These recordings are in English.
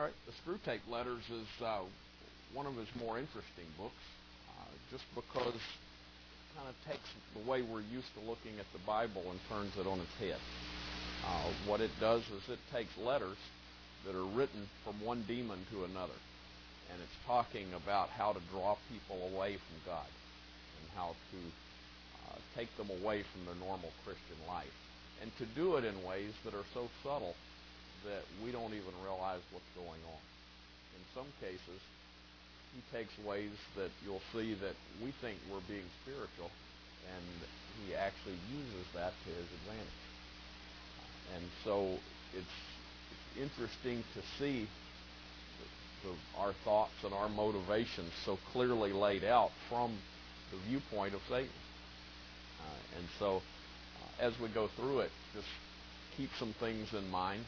All right, the Screwtape Letters is one of his more interesting books, just because it kind of takes the way we're used to looking at the Bible and turns it on its head. What it does is it takes letters that are written from one demon to another, and it's talking about how to draw people away from God and how to take them away from their normal Christian life, and to do it in ways that are so subtle that we don't even realize what's going on. In some cases, he takes ways that you'll see that we think we're being spiritual, and he actually uses that to his advantage. And so it's interesting to see our thoughts and our motivations so clearly laid out from the viewpoint of Satan. And so as we go through it, just keep some things in mind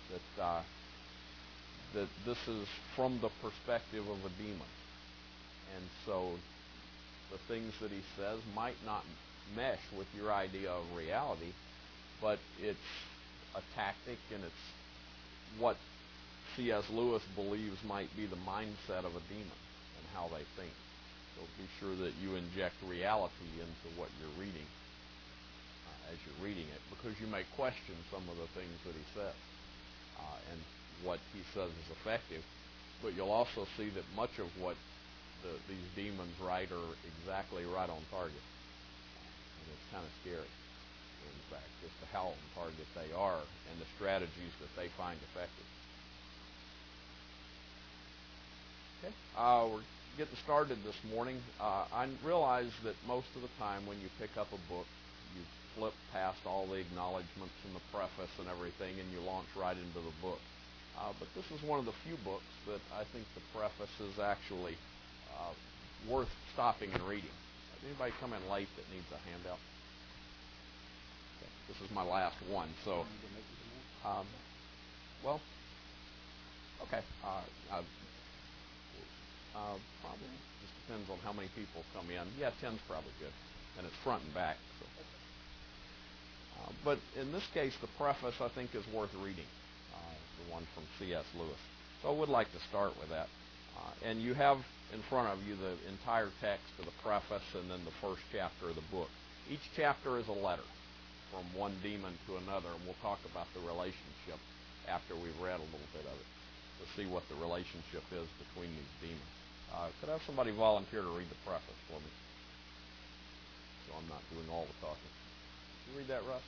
that this is from the perspective of a demon. And so the things that he says might not mesh with your idea of reality, but it's a tactic, and it's what C.S. Lewis believes might be the mindset of a demon and how they think. So be sure that you inject reality into what you're reading as you're reading it, because you may question some of the things that he says and what he says is effective, but you'll also see that much of what these demons write are exactly right on target. And it's kind of scary, in fact, just how on target they are and the strategies that they find effective. Okay, we're getting started this morning. I realize that most of the time when you pick up a book, you flip past all the acknowledgments and the preface and everything, and you launch right into the book. But this is one of the few books that I think the preface is actually worth stopping and reading. Anybody come in late that needs a handout? Okay, this is my last one, so well, okay. Probably just depends on how many people come in. Yeah, 10's probably good, and it's front and back. So. But in this case, the preface I think is worth reading, the one from C.S. Lewis. So I would like to start with that. And you have in front of you the entire text of the preface and then the first chapter of the book. Each chapter is a letter from one demon to another, and we'll talk about the relationship after we've read a little bit of it to see what the relationship is between these demons. Could I have somebody volunteer to read the preface for me? So I'm not doing all the talking. Can you read that, Russ?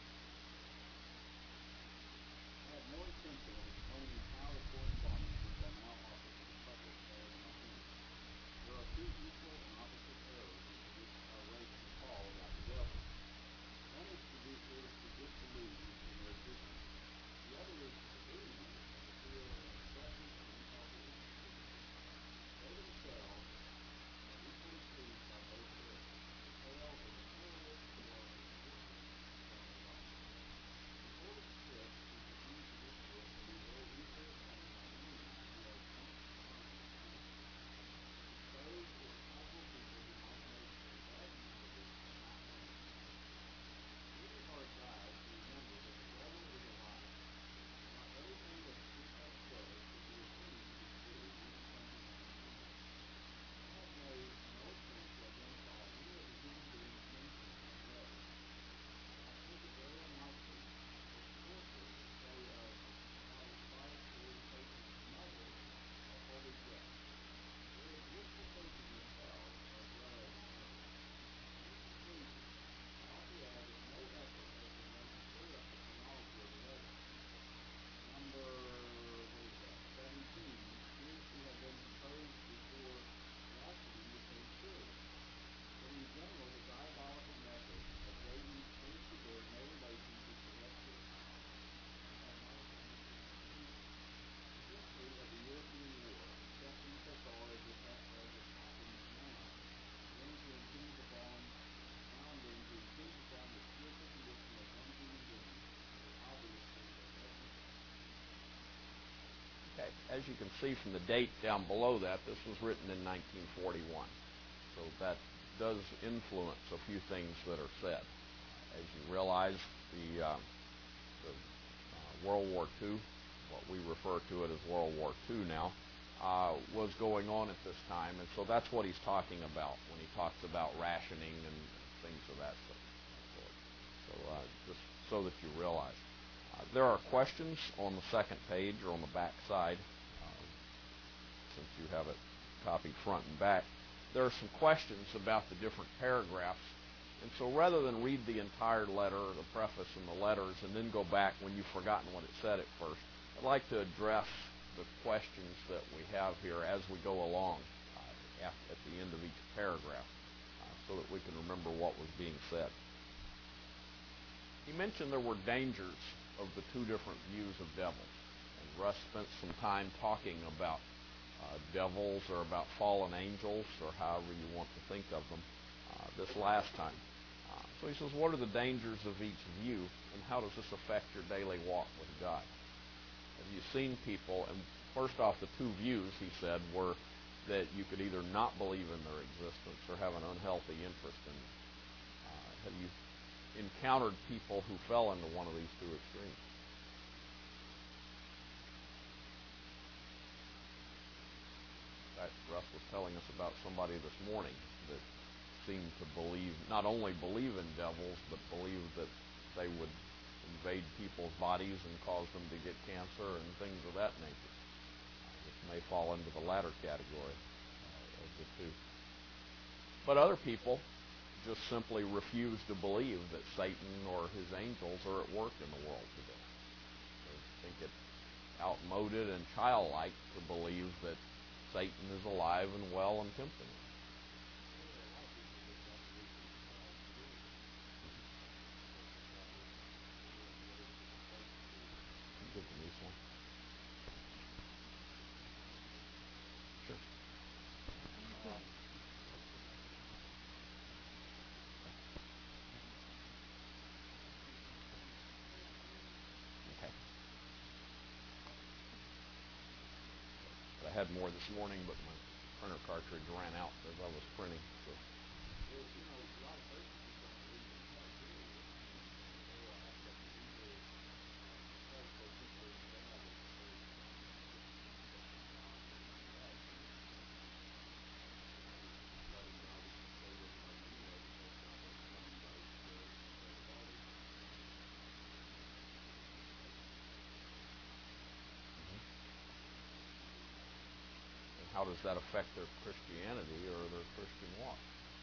I have no intention of explaining how the correspondence which I now offer to the public fell in my hands. There are two equal and opposite errors into which our race can fall about the devil. One is to disbelieve in their existence. The other is to believe and to feel an excessive and incomprehensive fear. They themselves are equally pleased by both errors. The tale is an unrealistic one of existence upon the life. Before the script is reviewed to this book can be very easily obtained by any who has once learned its meaning. Suppose if casual people who might make a bad use of it had not learned its meaning. It would be hard guide to remember that the devil is alive. Not everything that the scriptures says could be assumed to be true even from his own memory. I have made no attempt to identify any of the human beings mentioned in the letter. I think it very unlikely that sources say of how the Christ or the Satan's mothers are wholly just. There is wishful thinking in itself as well as in others. In conclusion, I ought to add that no effort has been made to clear up the chronology of the letter. Number 17 seems to have been composed before Veracity became serious. But in general, the diabolical method of dating seems to bear no relation to celestial power. I have no intention of any history of the European War, except in so far as it happens now, then to impinge upon the spiritual condition of one human being, is obviously of no interest. Okay, as you can see from the date down below that, this was written in 1941. So that does influence a few things that are said. As you realize, the World War II what we refer to it as World War II now, was going on at this time, and so that's what he's talking about when he talks about rationing and things of that sort. So just so that you realize. There are questions on the second page or on the back side, since you have it copied front and back. There are some questions about the different paragraphs, and so rather than read the entire letter, or the preface and the letters, and then go back when you've forgotten what it said at first, I'd like to address the questions that we have here as we go along at the end of each paragraph, so that we can remember what was being said. He mentioned there were dangers of the two different views of devils, and Russ spent some time talking about devils or about fallen angels, or however you want to think of them, this last time. So he says, what are the dangers of each view, and how does this affect your daily walk with God? Have you seen people, and first off, the two views, he said, were that you could either not believe in their existence or have an unhealthy interest in them. Have you encountered people who fell into one of these two extremes? In fact, Russ was telling us about somebody this morning that seemed to believe, not only believe in devils, but believe that they would invade people's bodies and cause them to get cancer and things of that nature, which may fall into the latter category of the two. But other people just simply refuse to believe that Satan or his angels are at work in the world today. They think it outmoded and childlike to believe that Satan is alive and well and tempting them. Give the news one. Sure. Okay. But I had more this morning, but my printer cartridge ran out as I was printing. So. How does that affect their Christianity or their Christian walk?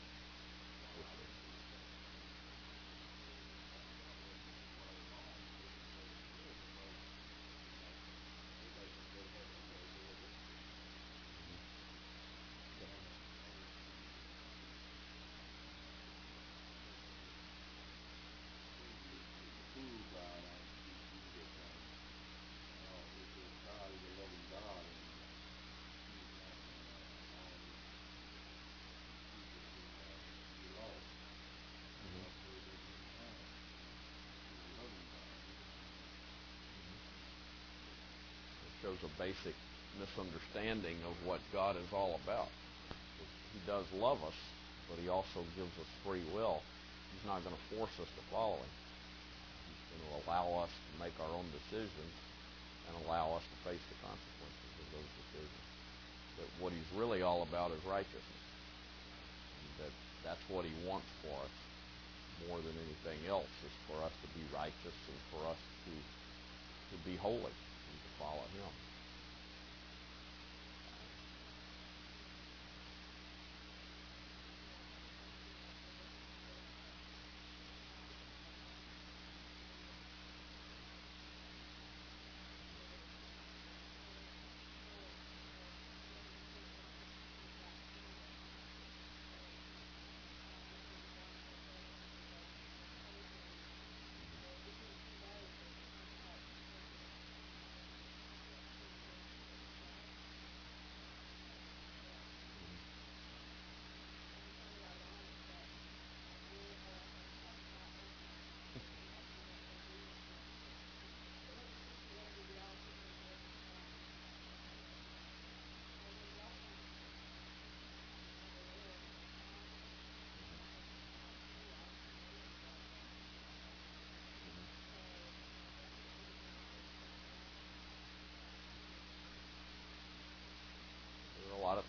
Shows a basic misunderstanding of what God is all about. He does love us, but he also gives us free will. He's not going to force us to follow him. He's going to allow us to make our own decisions and allow us to face the consequences of those decisions. But what he's really all about is righteousness. And that's what he wants for us more than anything else, is for us to be righteous and for us to be holy and to follow him.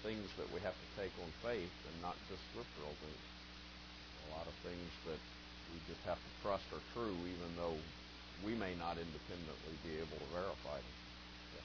things that we have to take on faith and not just scriptural things. A lot of things that we just have to trust are true, even though we may not independently be able to verify them. Yes.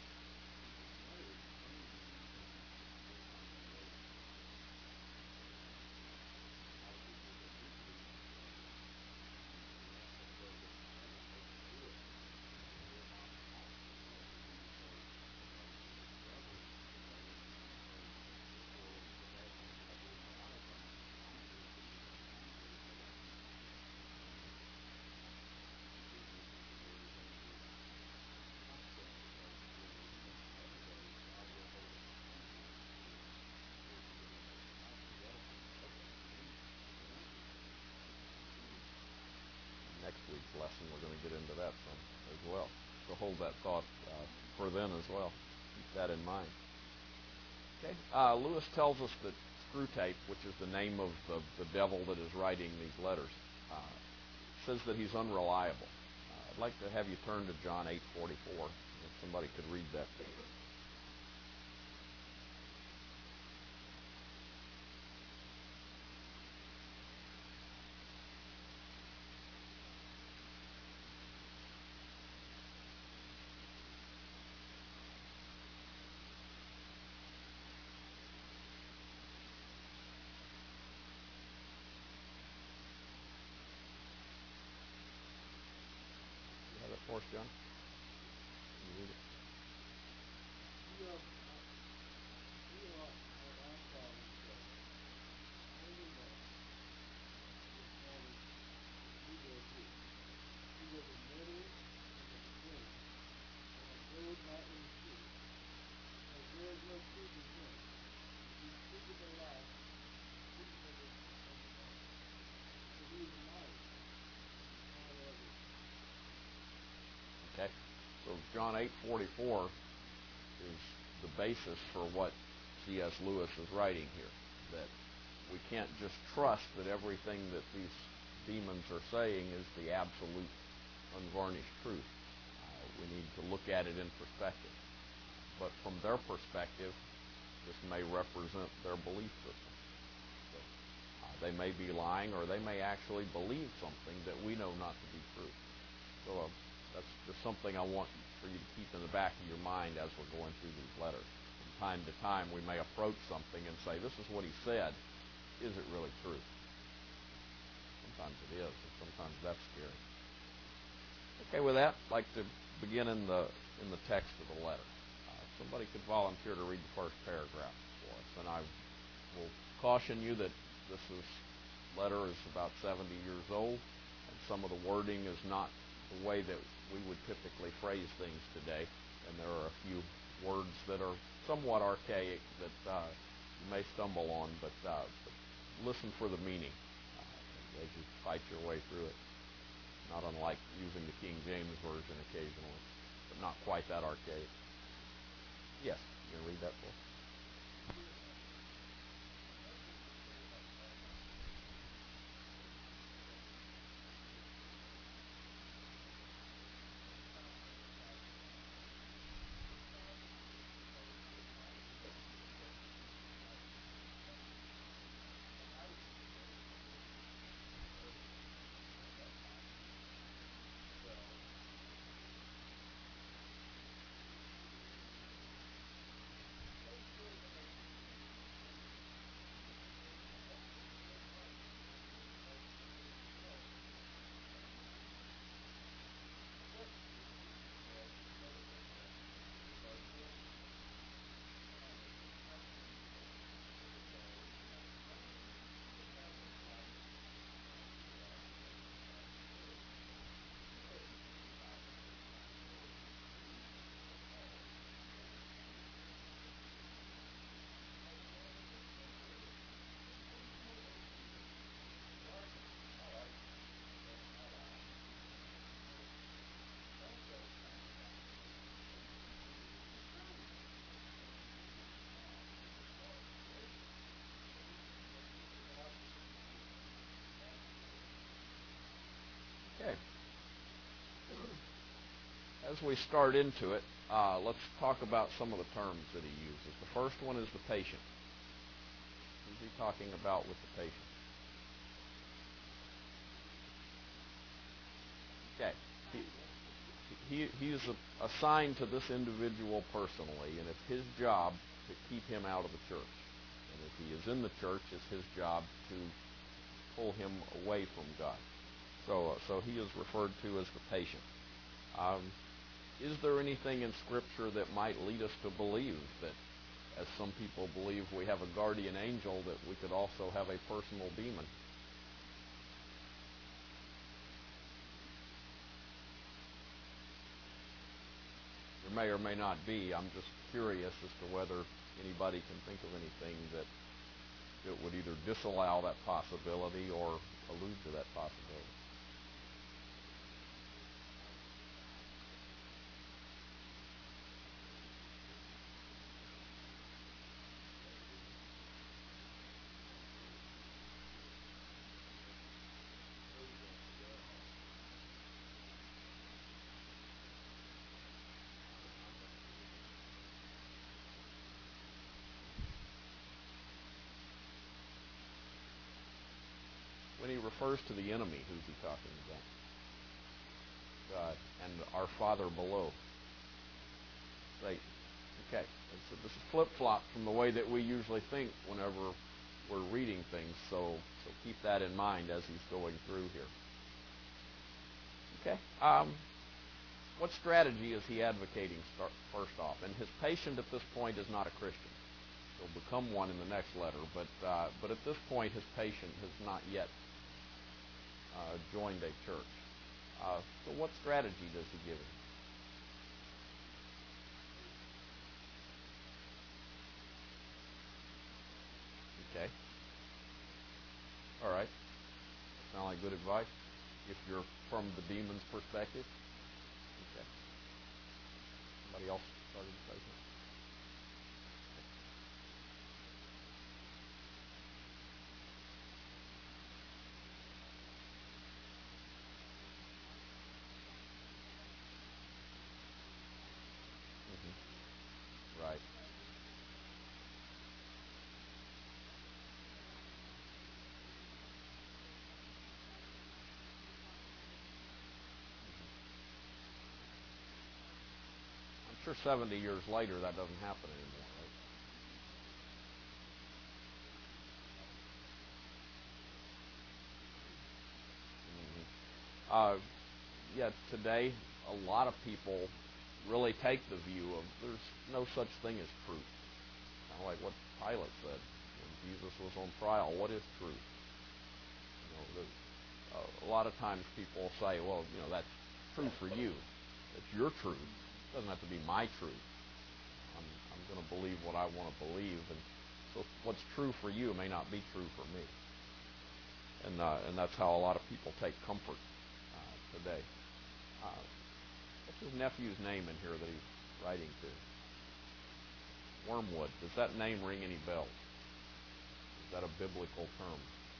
Next week's lesson, we're going to get into that some as well. So hold that thought for then as well. Keep that in mind. Okay. Lewis tells us that Screwtape, which is the name of the devil that is writing these letters, says that he's unreliable. I'd like to have you turn to John 8:44, if somebody could read that to you. You have it for us, John? Can you read it? Okay. So John 8:44 is the basis for what C.S. Lewis is writing here. That we can't just trust that everything that these demons are saying is the absolute, unvarnished truth. We need to look at it in perspective. But from their perspective, this may represent their belief system. So, they may be lying, or they may actually believe something that we know not to be true. So that's just something I want for you to keep in the back of your mind as we're going through these letters. From time to time, we may approach something and say, this is what he said. Is it really true? Sometimes it is, and sometimes that's scary. Okay, with that, I'd like to begin in the text of the letter. Somebody could volunteer to read the first paragraph for us. And I will caution you that this letter is about 70 years old, and some of the wording is not the way that we would typically phrase things today. And there are a few words that are somewhat archaic that you may stumble on, but listen for the meaning as you fight your way through it. Not unlike using the King James Version occasionally, but not quite that archaic. Yes, you can read that for us? Okay. As we start into it, let's talk about some of the terms that he uses. The first one is the patient. he talking about with the patient? Okay. He is assigned to this individual personally, and it's his job to keep him out of the church. And if he is in the church, it's his job to pull him away from God. So he is referred to as the patient. Is there anything in Scripture that might lead us to believe that, as some people believe we have a guardian angel, that we could also have a personal demon? There may or may not be. I'm just curious as to whether anybody can think of anything that would either disallow that possibility or allude to that possibility. When he refers to the enemy, who's he talking about? God and our Father below. Satan. Okay. And so this is flip-flop from the way that we usually think whenever we're reading things, so keep that in mind as he's going through here. Okay. What strategy is he advocating first off? And his patient at this point is not a Christian. He'll become one in the next letter, but at this point his patient has not yet joined a church. So what strategy does he give him? Okay. All right. Sound like good advice if you're from the demon's perspective? Okay. Somebody else started to say something? Mm-hmm. Right. I'm sure 70 years later that doesn't happen anymore, right? Mm-hmm. Yeah, today a lot of people really take the view of there's no such thing as truth. Kind of like what Pilate said when Jesus was on trial. What is truth? A lot of times people say, well, that's true for you. It's your truth. It doesn't have to be my truth. I'm going to believe what I want to believe, and so what's true for you may not be true for me. And that's how a lot of people take comfort today. What's his nephew's name in here that he's writing to? Wormwood. Does that name ring any bells? Is that a biblical term?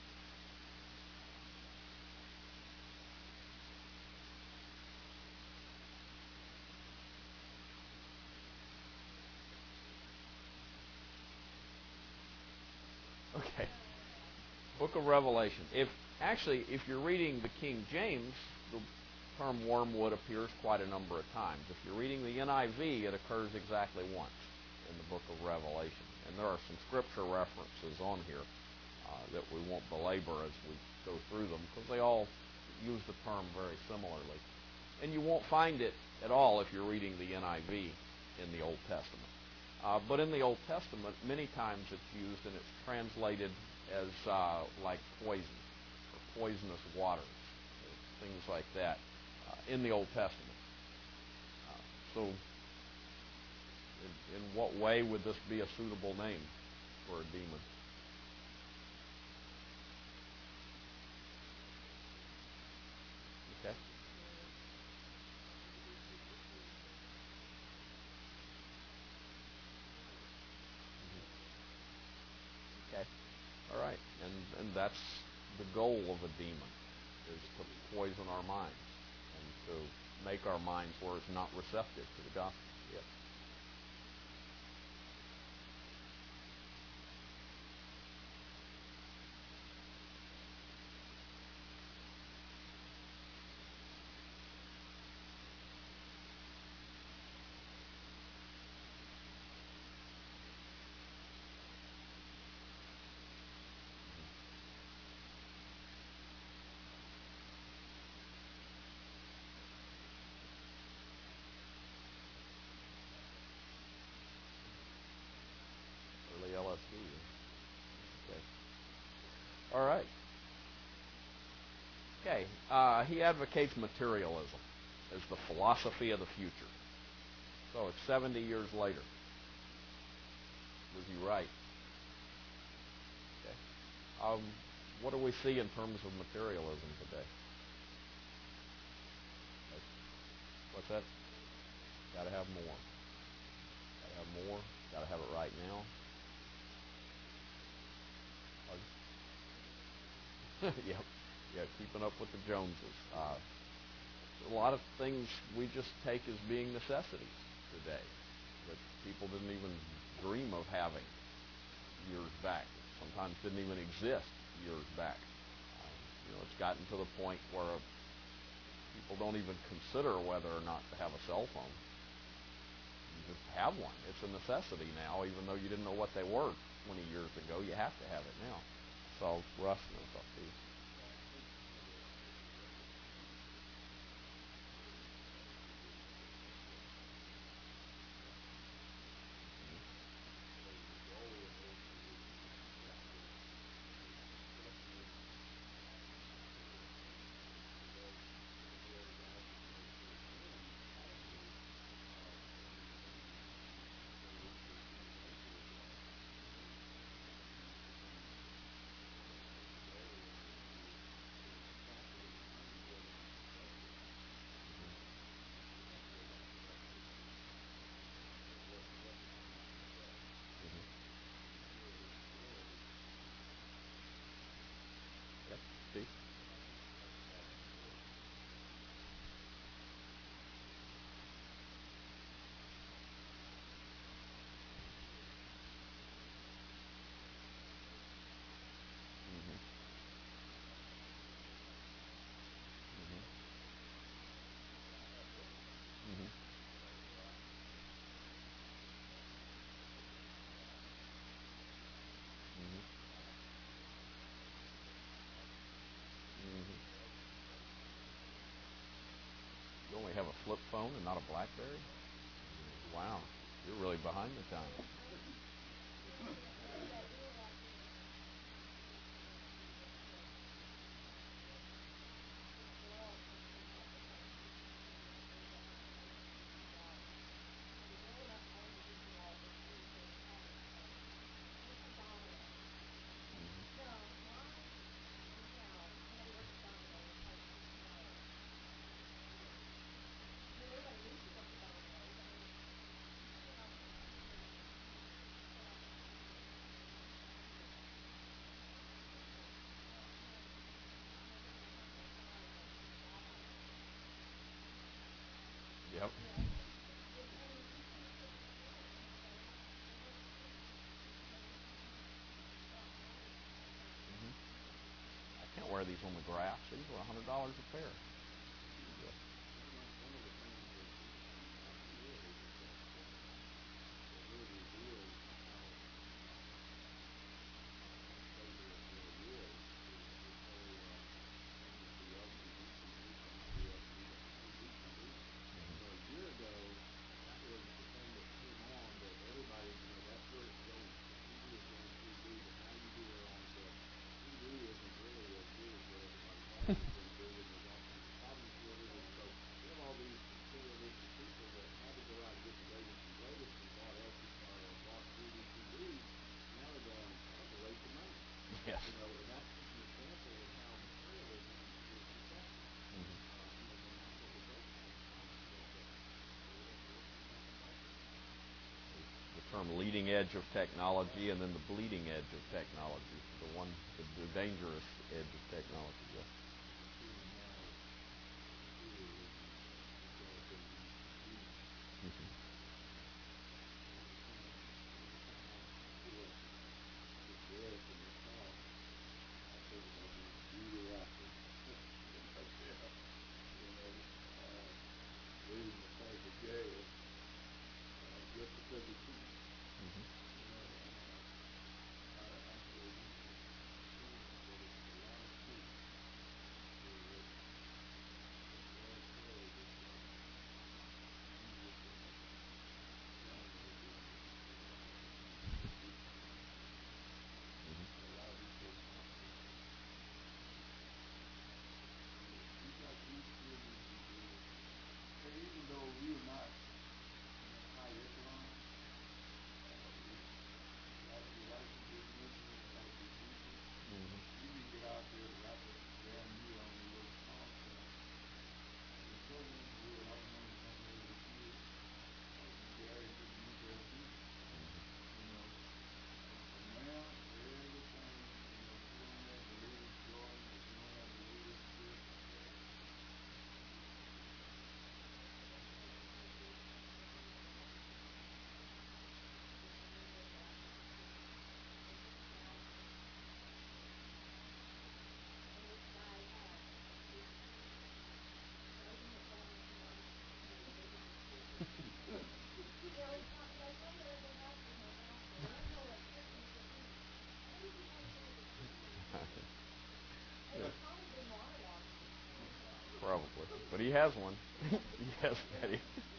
Okay. Book of Revelation. If you're reading the King James, the term wormwood appears quite a number of times. If you're reading the NIV, it occurs exactly once in the book of Revelation. And there are some scripture references on here that we won't belabor as we go through them, because they all use the term very similarly. And you won't find it at all if you're reading the NIV in the Old Testament. But in the Old Testament, many times it's used and it's translated as like poison or poisonous waters, things like that, in the Old Testament. So in what way would this be a suitable name for a demon? Okay. Okay. All right. And that's the goal of a demon, is to poison our minds and to make our minds where it's not receptive to the gospel. Yes. All right. Okay. He advocates materialism as the philosophy of the future. So it's 70 years later. Was he right? Okay. What do we see in terms of materialism today? What's that? Got to have more. Got to have more. Got to have it right now. Yep. Yeah, keeping up with the Joneses. A lot of things we just take as being necessities today that people didn't even dream of having years back. Sometimes didn't even exist years back. It's gotten to the point where people don't even consider whether or not to have a cell phone. You just have one. It's a necessity now, even though you didn't know what they were 20 years ago. You have to have it now. So, Russ, it's up to you. Yep. Steve? Mm-hmm. Mm-hmm. Mm-hmm. Mm-hmm. You only have a flip phone and not a BlackBerry? Wow. You're really behind the times. Yep. Mm-hmm. I can't wear these on the grass. These are $100 a pair. Yeah. One of the things that here is that really reveals how unstable it really is whole thing with the LTV condition, not the LTV, but the TV condition. A year ago, that was the thing that came on that everybody, that's where it's going. The TV is going 3D, but now you hear the TV isn't really as good as what everybody thought it was going to be, and there's all kinds of problems with it, and so we have all these materialistic people that had to go out and get the latest and greatest and bought 3D TVs, and now they're going, that was a waste of money. Yes. And that's just an example of how materialism is deceptive. Mm-hmm. When that's what we're based on, what can happen later. The term leading edge of technology and then the bleeding edge of technology. The dangerous edge of technology. Yeah. Mm-hmm. Reading the price of gas just because it's cheap. Mm-hmm. Actually, that it's a lot of cheap But he has one. Yes, Betty.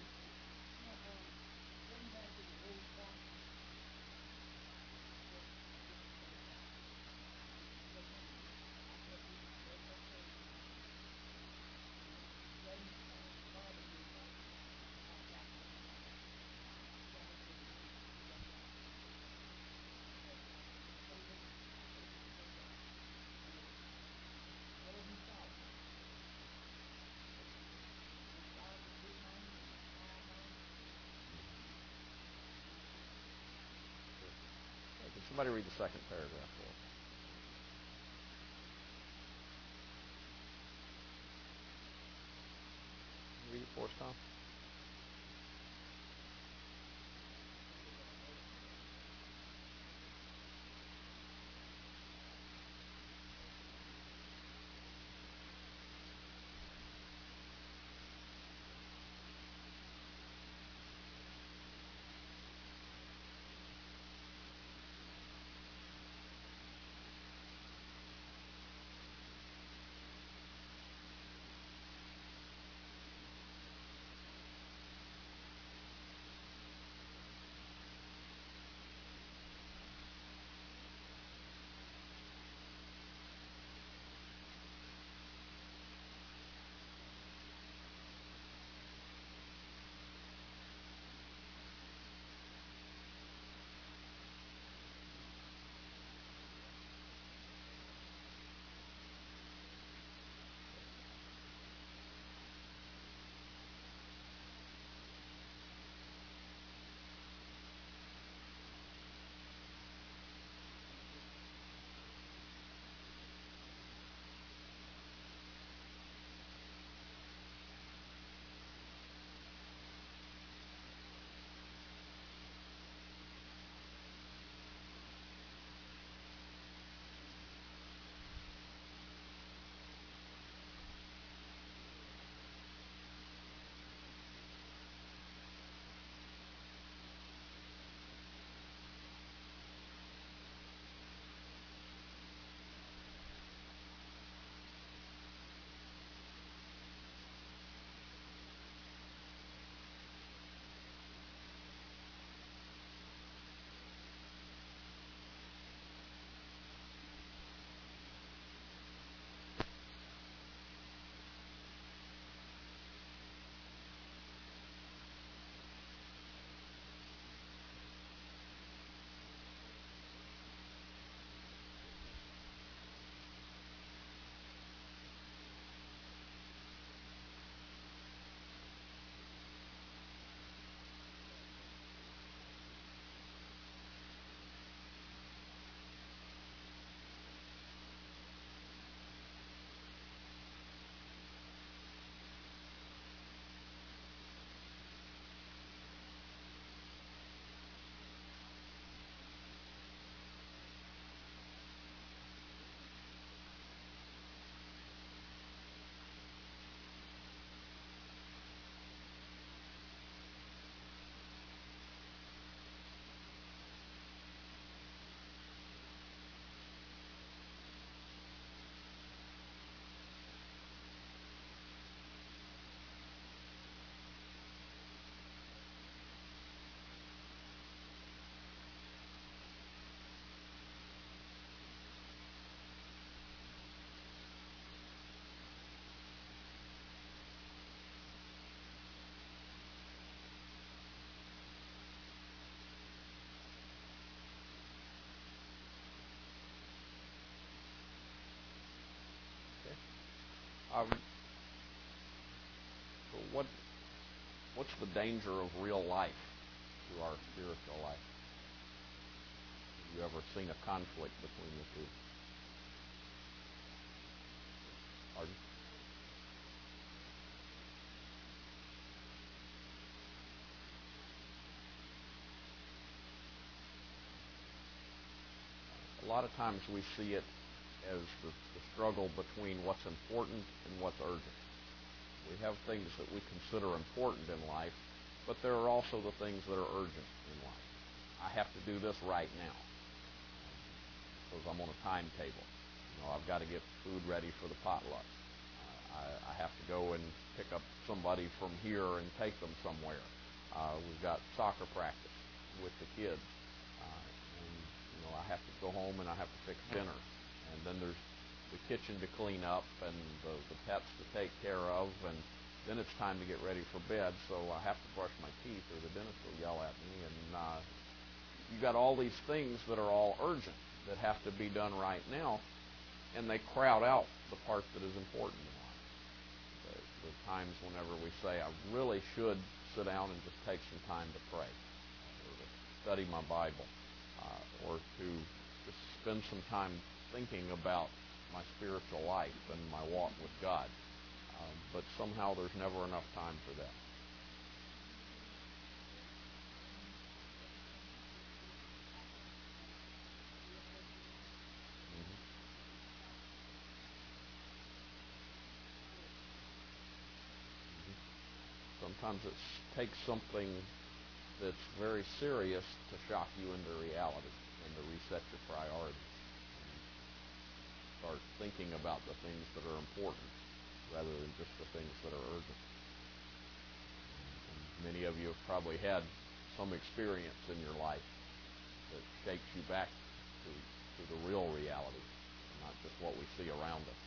Can somebody read the second paragraph for us? Read it for us, Tom. Okay. So what's the danger of real life to our spiritual life? Have you ever seen a conflict between the two? Pardon? A lot of times we see it as the struggle between what's important and what's urgent. We have things that we consider important in life, but there are also the things that are urgent in life. I have to do this right now because I'm on a timetable. I've got to get food ready for the potluck. I have to go and pick up somebody from here and take them somewhere. We've got soccer practice with the kids. And I have to go home and I have to fix dinner. And then there's the kitchen to clean up and the pets to take care of. And then it's time to get ready for bed. So I have to brush my teeth or the dentist will yell at me. And you got all these things that are all urgent that have to be done right now. And they crowd out the part that is important in life. The times whenever we say, I really should sit down and just take some time to pray, or to study my Bible, or to just spend some time thinking about my spiritual life and my walk with God. But somehow there's never enough time for that. Sometimes it takes something that's very serious to shock you into reality and to reset your priorities. And start thinking about the things that are important rather than just the things that are urgent. And many of you have probably had some experience in your life that shakes you back to the real reality, and not just what we see around us.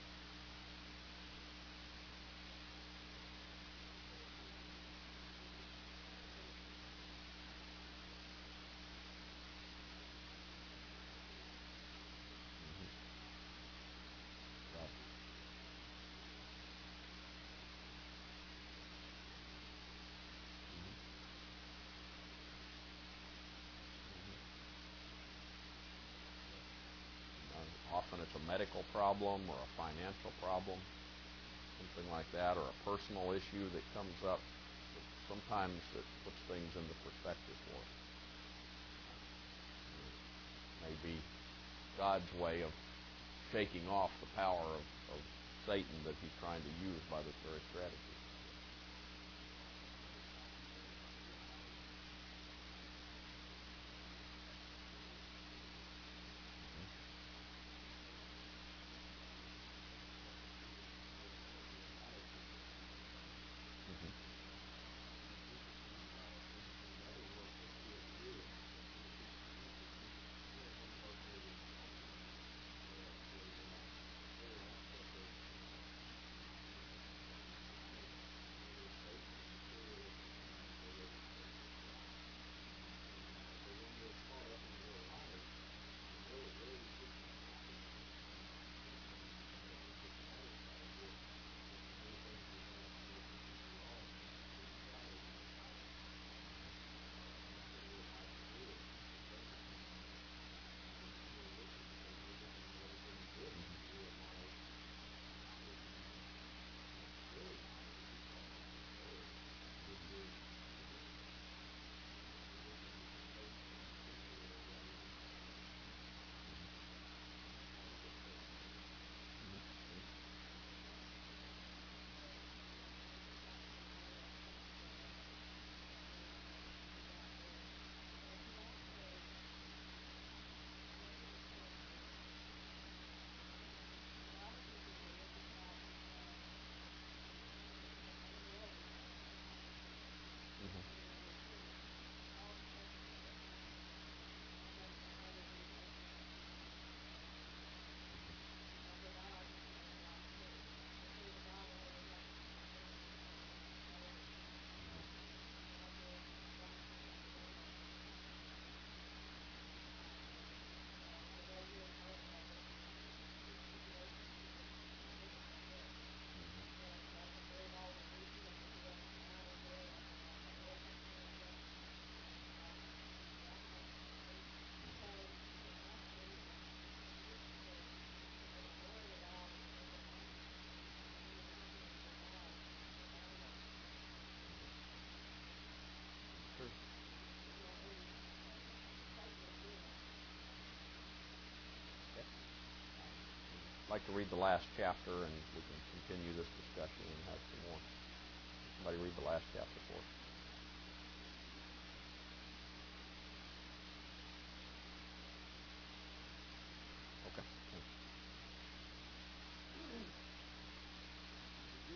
Often it's a medical problem or a financial problem, something like that, or a personal issue that comes up. But sometimes it puts things into perspective for us. It may be God's way of shaking off the power of Satan that he's trying to use by this very strategy. I'd like to read the last chapter, and we can continue this discussion and have some more. Somebody read the last chapter for us. Okay. Thanks.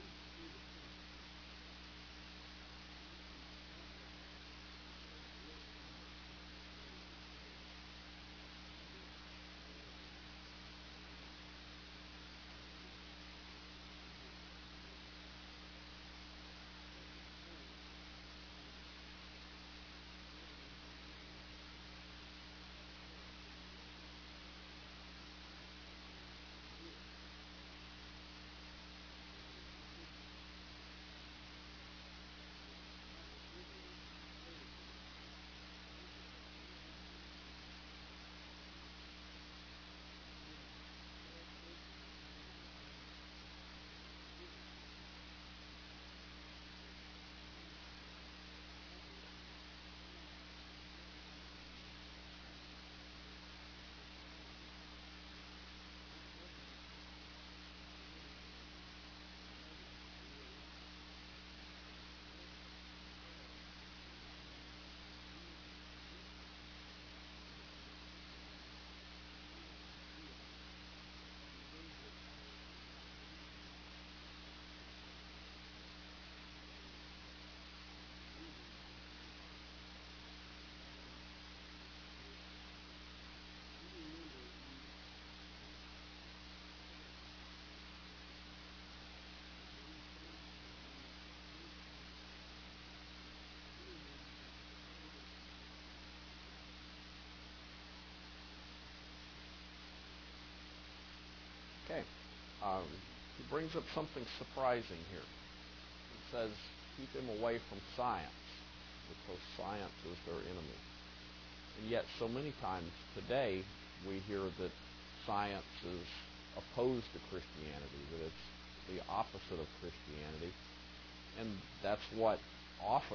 he brings up something surprising here. He says, keep him away from science, because science is their enemy. And yet, so many times today, we hear that science is opposed to Christianity, that it's the opposite of Christianity. And that's what often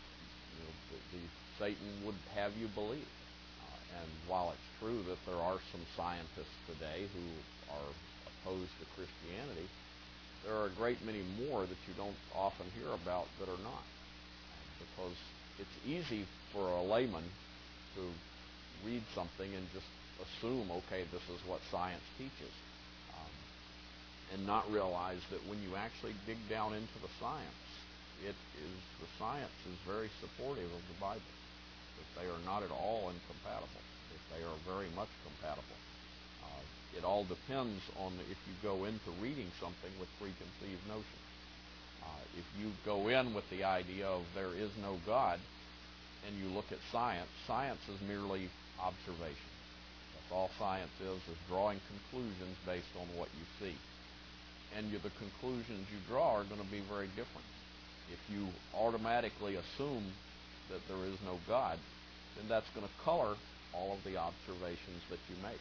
Satan would have you believe. And while it's true that there are some scientists today who are opposed to Christianity, there are a great many more that you don't often hear about that are not. Because it's easy for a layman to read something and just assume, okay, this is what science teaches, and not realize that when you actually dig down into the science, the science is very supportive of the Bible, that they are not at all incompatible, that they are very much compatible. It all depends on if you go into reading something with preconceived notions. If you go in with the idea of there is no God, and you look at science, science is merely observation. That's all science is drawing conclusions based on what you see. And the conclusions you draw are going to be very different. If you automatically assume that there is no God, then that's going to color all of the observations that you make.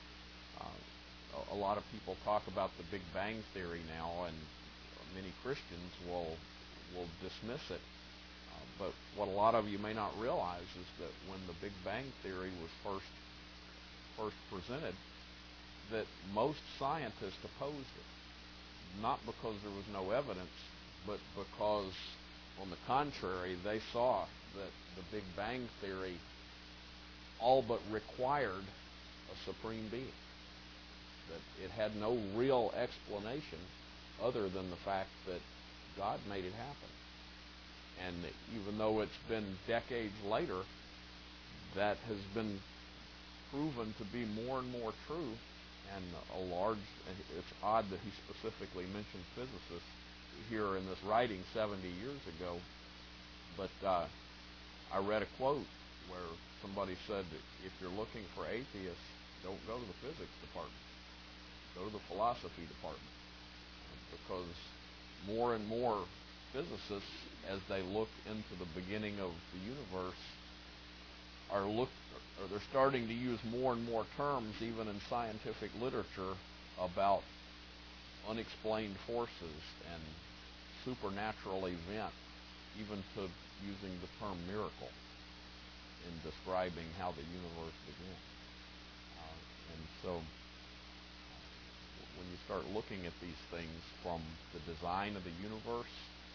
A lot of people talk about the Big Bang Theory now, and many Christians will dismiss it. But what a lot of you may not realize is that when the Big Bang Theory was first presented, that most scientists opposed it. Not because there was no evidence, but because, on the contrary, they saw that the Big Bang Theory all but required a supreme being. That it had no real explanation other than the fact that God made it happen. And even though it's been decades later, that has been proven to be more and more true. And it's odd that he specifically mentioned physicists here in this writing 70 years ago. But I read a quote where somebody said, if you're looking for atheists, don't go to the physics department. Go to the philosophy department. Because more and more physicists, as they look into the beginning of the universe, they're starting to use more and more terms, even in scientific literature, about unexplained forces and supernatural event, even to using the term miracle in describing how the universe began. And so when you start looking at these things from the design of the universe,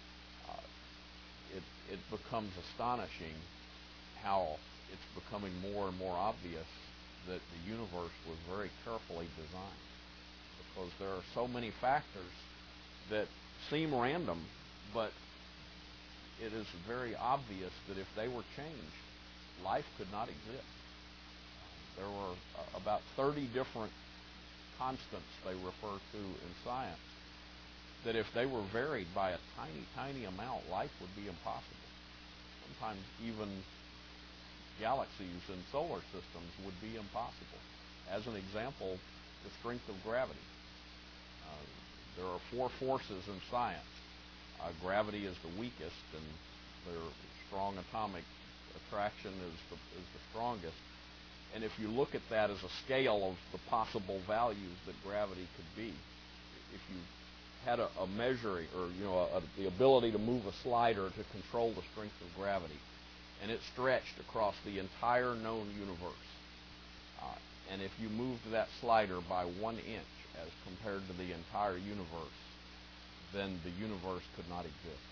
it becomes astonishing how it's becoming more and more obvious that the universe was very carefully designed, because there are so many factors that seem random, but it is very obvious that if they were changed, life could not exist. There were about 30 different constants they refer to in science that if they were varied by a tiny, tiny amount, life would be impossible. Sometimes even galaxies and solar systems would be impossible. As an example, the strength of gravity. There are 4 forces in science. Gravity is the weakest, and their strong atomic attraction is the strongest. And if you look at that as a scale of the possible values that gravity could be, if you had a measure, or the ability to move a slider to control the strength of gravity, and it stretched across the entire known universe, and if you moved that slider by 1 inch as compared to the entire universe, then the universe could not exist.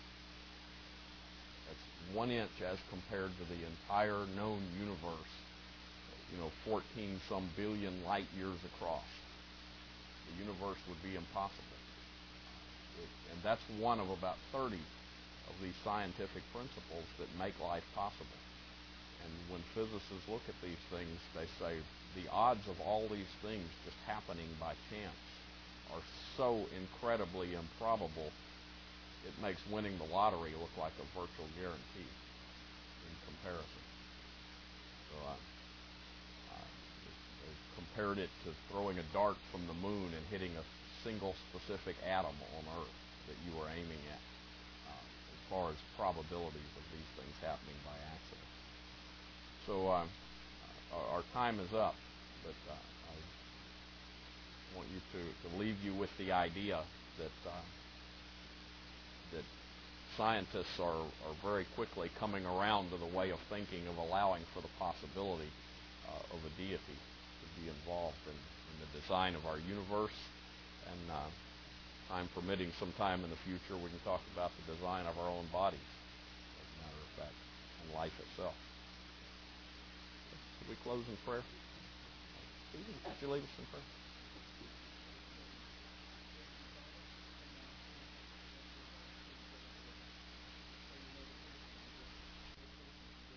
That's 1 inch as compared to the entire known universe, 14 some billion light years across. The universe would be impossible. And that's one of about 30 of these scientific principles that make life possible. And when physicists look at these things, they say the odds of all these things just happening by chance are so incredibly improbable, it makes winning the lottery look like a virtual guarantee in comparison. So they compared it to throwing a dart from the moon and hitting a single specific atom on Earth that you are aiming at as far as probabilities of these things happening by accident. So our time is up, but I want you to leave you with the idea that that scientists are very quickly coming around to the way of thinking of allowing for the possibility of a deity to be involved in the design of our universe. And time permitting, sometime in the future, we can talk about the design of our own bodies, as a matter of fact, and life itself. Should we close in prayer? Stephen, could you lead us in prayer?